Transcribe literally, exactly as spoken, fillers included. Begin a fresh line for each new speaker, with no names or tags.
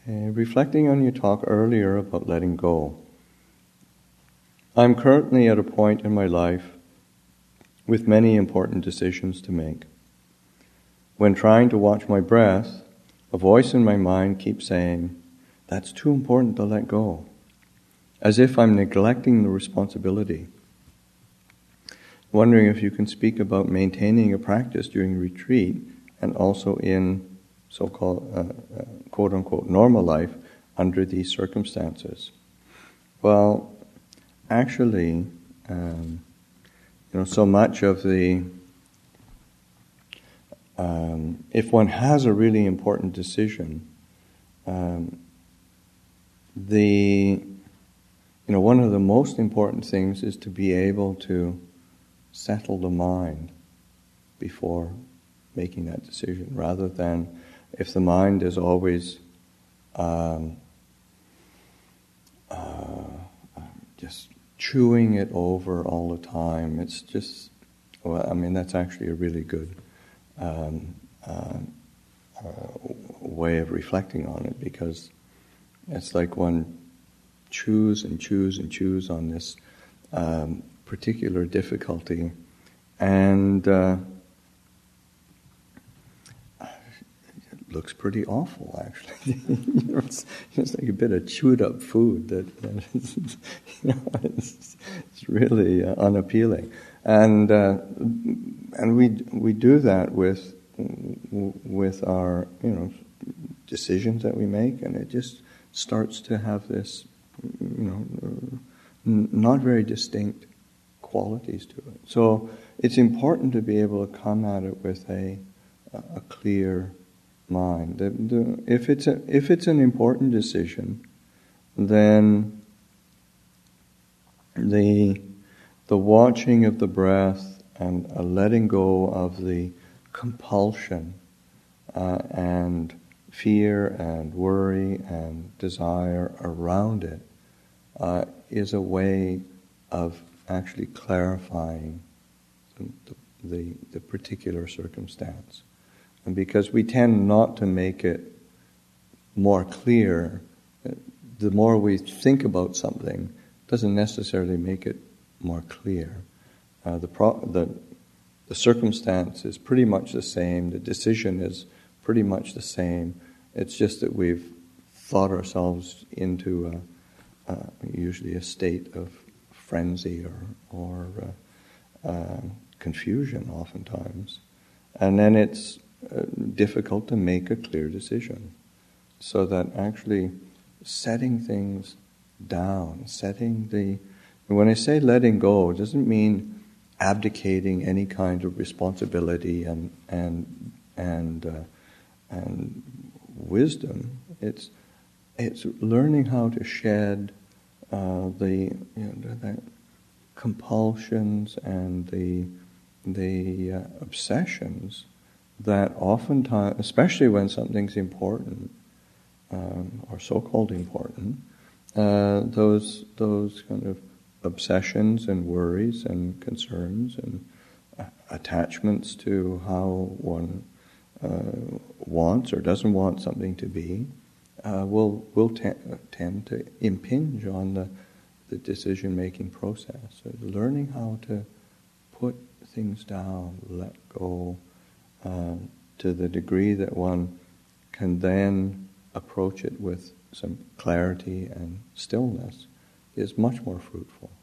Okay, reflecting on your talk earlier about letting go. I'm currently at a point in my life with many important decisions to make. When trying to watch my breath, a voice in my mind keeps saying, "That's too important to let go," as if I'm neglecting the responsibility. Wondering if you can speak about maintaining a practice during retreat and also in so-called uh, uh, quote-unquote normal life under these circumstances. Well, actually, um, you know, so much of the um, if one has a really important decision, um, the you know one of the most important things is to be able to settle the mind before making that decision, rather than if the mind is always um, uh, just chewing it over all the time. It's just, well, I mean, that's actually a really good um, uh, uh, way of reflecting on it, because it's like one chews and chews and chews on this um, particular difficulty, and uh, looks pretty awful, actually. You know, it's, it's like a bit of chewed up food that, that is, you know, it's, it's really uh, unappealing, and uh, and we we do that with with our you know decisions that we make, and it just starts to have this you know n- not very distinct qualities to it. So it's important to be able to come at it with a a clear mind. The, the, if it's a, if it's an important decision, then the the watching of the breath and a letting go of the compulsion uh, and fear and worry and desire around it uh, is a way of actually clarifying the, the, the particular circumstance. And because we tend not to make it more clear, the more we think about something doesn't necessarily make it more clear. Uh, the, pro- the the circumstance is pretty much the same. The decision is pretty much the same. It's just that we've thought ourselves into a, uh, usually a state of frenzy or or uh, uh, confusion, oftentimes, and then it's Uh, difficult to make a clear decision. So that actually setting things down, setting the... When I say letting go, it doesn't mean abdicating any kind of responsibility and and and uh, and wisdom. It's it's learning how to shed uh, the you know the compulsions and the the uh, obsessions that oftentimes, especially when something's important, um, or so-called important, uh, those those kind of obsessions and worries and concerns and uh, attachments to how one uh, wants or doesn't want something to be uh, will will te- tend to impinge on the the decision-making process. So learning how to put things down, let go. Uh, to the degree that one can then approach it with some clarity and stillness is much more fruitful.